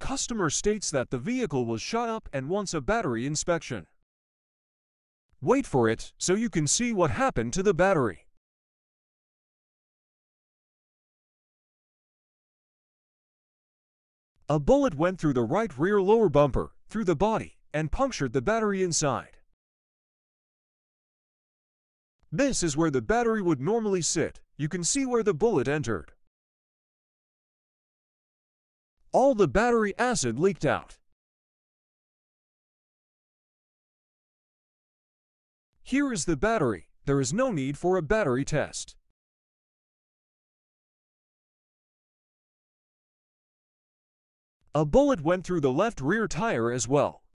customer states that the vehicle was shut up and wants a battery inspection. Wait for it so you can see what happened to the battery. A bullet went through the right rear lower bumper, through the body, and punctured the battery inside. This is where the battery would normally sit. You can see where the bullet entered. All the battery acid leaked out. Here is the battery. There is no need for a battery test. A bullet went through the left rear tire as well.